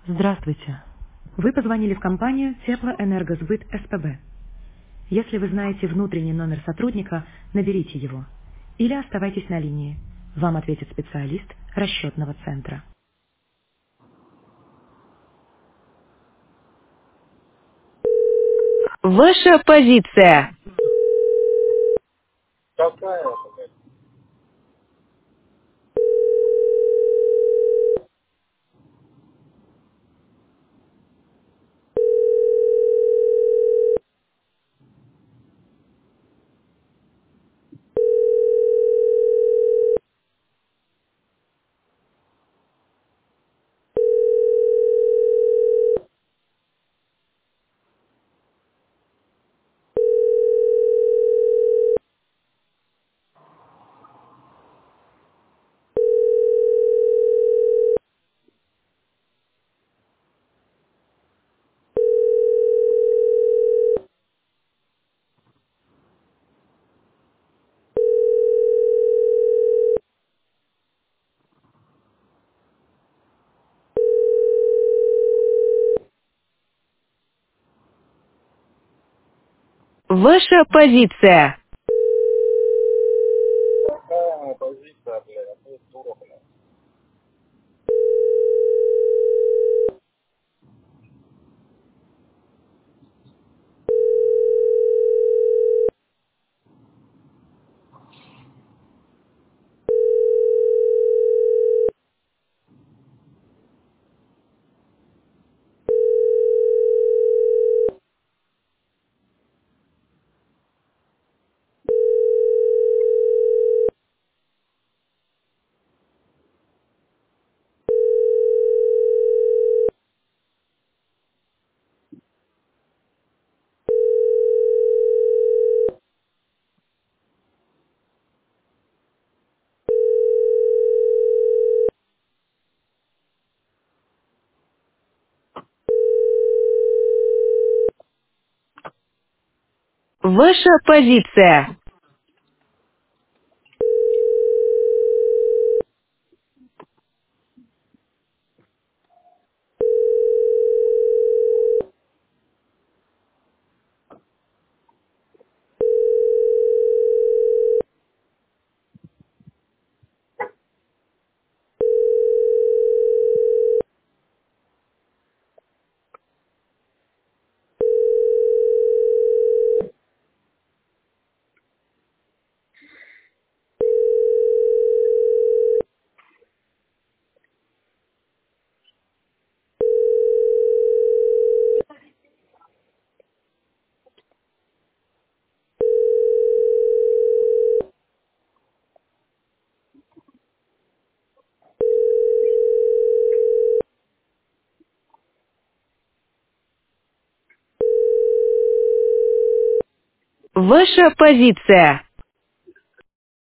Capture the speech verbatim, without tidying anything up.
Здравствуйте. Вы позвонили в компанию Теплоэнергосбыт СПБ. Если вы знаете внутренний номер сотрудника, наберите его. Или оставайтесь на линии. Вам ответит специалист расчетного центра. Ваша позиция. Какая это, блядь? Ваша позиция. Какая моя позиция, блядь? А ты дура, блядь. Ваша позиция. Ваша позиция.